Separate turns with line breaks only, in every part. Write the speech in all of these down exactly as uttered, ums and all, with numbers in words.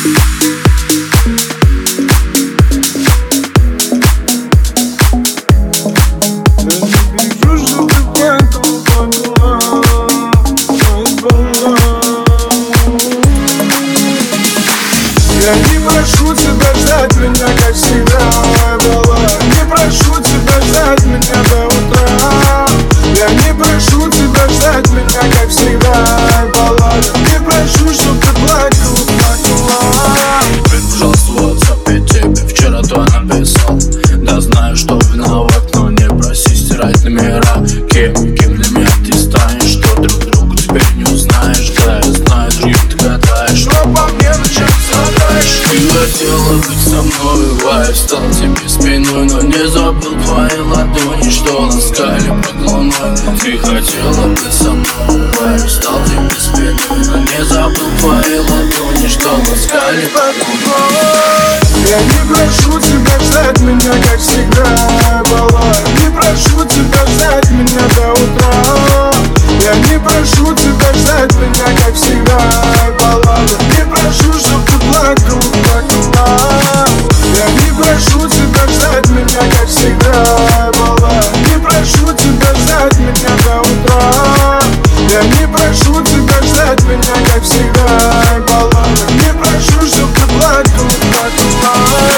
Я не прошу тебя ждать меня, как всегда, была. Не прошу тебя ждать меня до утра. Я не прошу тебя ждать меня, как всегда, была. Не прошу, чтоб ты плакала, плакала.
Блин, пожалуйста, в WhatsApp тебе вчера то написал. Да знаю, что виноват, но не проси стирать номера. Кем, кем для меня ты станешь, что друг другу теперь не узнаешь. Да, я знаю, другим ты гадаешь, но по мне зачем страдаешь? Ты хотела быть со мной, лайф стал тебе спиной, но не забыл твои ладони, что ласкали под луной. Ты хотела быть со мной, лайф стал тебе спиной, но не забыл твои ладони, что ласкали под луной.
Я не прошу тебя ждать меня, как всегда, была. Не прошу тебя ждать меня до утра. Я не прошу тебя ждать меня, как всегда, была. Не прошу, чтоб ты плакала, плакала. Я не прошу тебя ждать меня, как всегда, была. Не прошу тебя ждать меня до утра. Я не прошу тебя ждать меня, как всегда, была. Не прошу, чтоб ты плакала, плакала.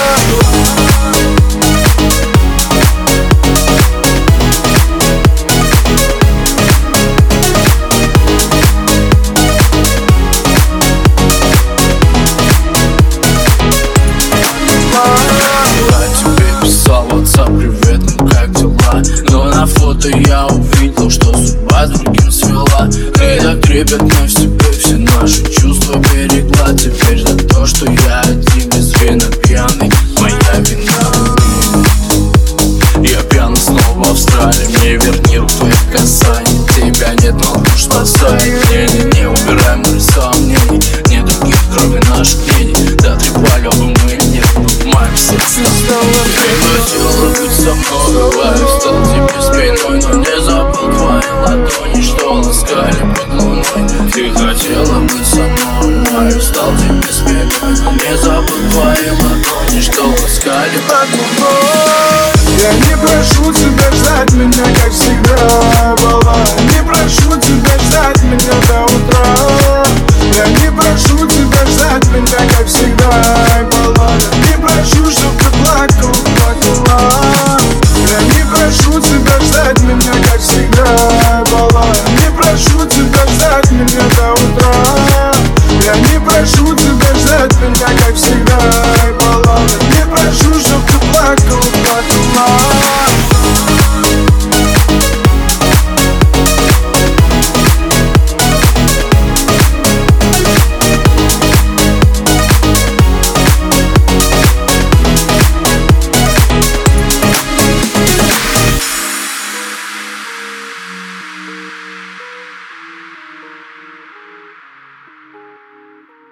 Привет, ну как дела? Но на фото я увидел, что судьба с другим свела. Ты так трепетно в себе все наши чувства берегла. Теперь за то, что я один без вина пьяный, моя вина. Я пьяный снова в Австралии, мне верни рук твоих касаний. Тебя нет, но душ спасает. Не-не-не, убираем море сомнений. Нет других, кроме наших мнений. Да трепали бы мы, нет, мы в моем сердце. Ты хотела быть со мной, лайф стал тебе спиной, но не забыл твои ладони, что ласкали под луной. Ты хотела быть со мной, лайф стал тебе спиной, но не забыл твои ладони, что ласкали под луной.
Я не прошу тебя ждать меня, как всегда, была. Не прошу тебя ждать меня до утра. Я не прошу тебя ждать меня, как всегда, была. Не прошу, чтоб ты плакала, плакала. Я не прошу тебя ждать меня, как всегда, была. Не прошу тебя ждать меня до утра. Я не прошу тебя ждать меня, как всегда.